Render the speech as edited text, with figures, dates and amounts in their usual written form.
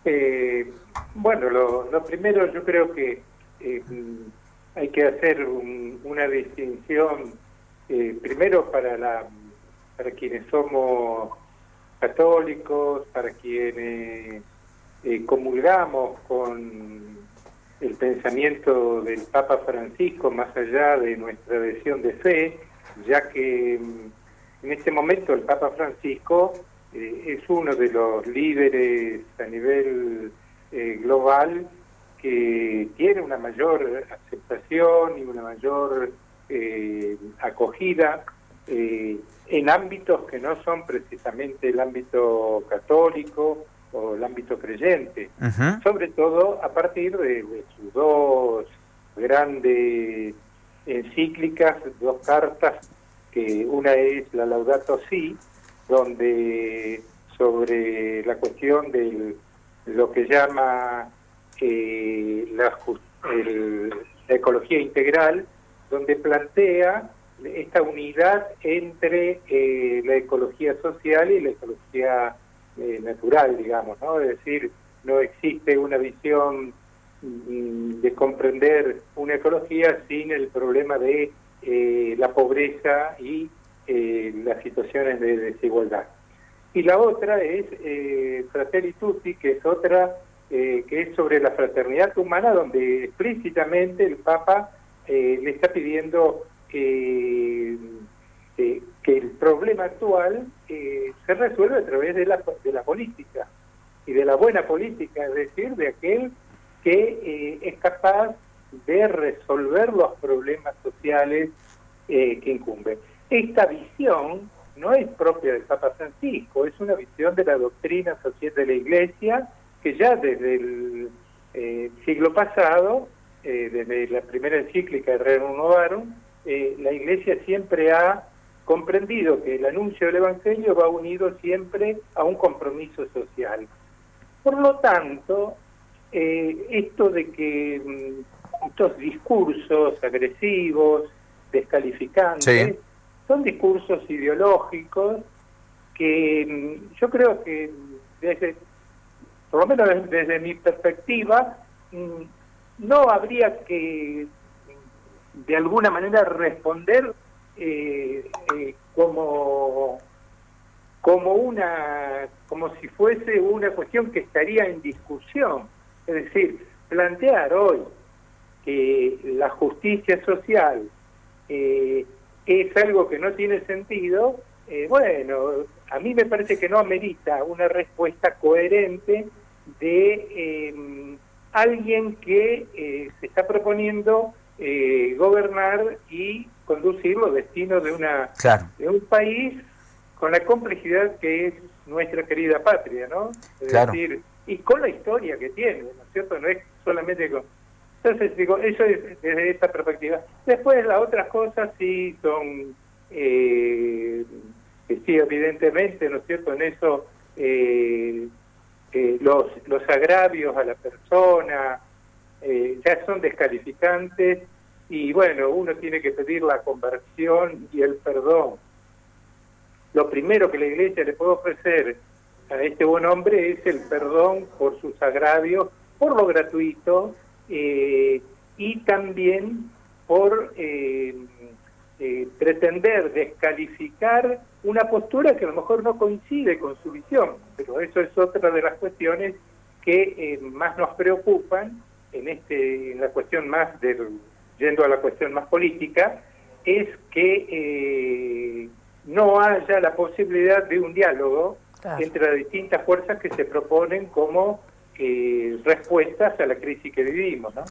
Eh, bueno, lo primero yo creo que eh, hay que hacer una distinción, primero para quienes somos católicos, para quienes comulgamos con el pensamiento del Papa Francisco, más allá de nuestra adhesión de fe, ya que en este momento el Papa Francisco es uno de los líderes a nivel global que tiene una mayor aceptación y una mayor acogida en ámbitos que no son precisamente el ámbito católico o el ámbito creyente, sobre todo a partir de sus dos grandes encíclicas, dos cartas, que una es la Laudato Si, donde sobre la cuestión de lo que llama la ecología integral, donde plantea esta unidad entre la ecología social y la ecología natural, digamos, ¿no? Es decir, no existe una visión de comprender una ecología sin el problema de la pobreza y las situaciones de desigualdad. Y la otra es Fratelli Tutti, que es otra que es sobre la fraternidad humana, donde explícitamente el Papa le está pidiendo que el problema actual se resuelve a través de la política, y de la buena política, es decir, de aquel que es capaz de resolver los problemas sociales que incumben. Esta visión no es propia del Papa Francisco, es una visión de la doctrina social de la Iglesia, que ya desde el siglo pasado, desde la primera encíclica de Rerum Novarum, la Iglesia siempre ha comprendido que el anuncio del Evangelio va unido siempre a un compromiso social. Por lo tanto, esto de que estos discursos agresivos, descalificantes, sí, son discursos ideológicos que yo creo que por lo menos desde mi perspectiva, no habría que de alguna manera responder como si fuese una cuestión que estaría en discusión. Es decir, plantear hoy que la justicia social es algo que no tiene sentido, bueno, a mí me parece que no amerita una respuesta coherente de alguien que se está proponiendo gobernar y conducir los destinos de de un país con la complejidad que es nuestra querida patria, ¿no? Es decir, y con la historia que tiene, ¿no es cierto? No es solamente con... Entonces, digo, eso es desde esa perspectiva. Después, las otras cosas sí son, que sí, evidentemente, ¿no es cierto? En eso, los agravios a la persona ya son descalificantes, y bueno, uno tiene que pedir la conversión y el perdón. Lo primero que la Iglesia le puede ofrecer a este buen hombre es el perdón por sus agravios, por lo gratuito, y también por pretender descalificar una postura que a lo mejor no coincide con su visión, pero eso es otra de las cuestiones que más nos preocupan en la cuestión más yendo a la cuestión más política, es que no haya la posibilidad de un diálogo entre las distintas fuerzas que se proponen como respuestas a la crisis que vivimos, ¿no?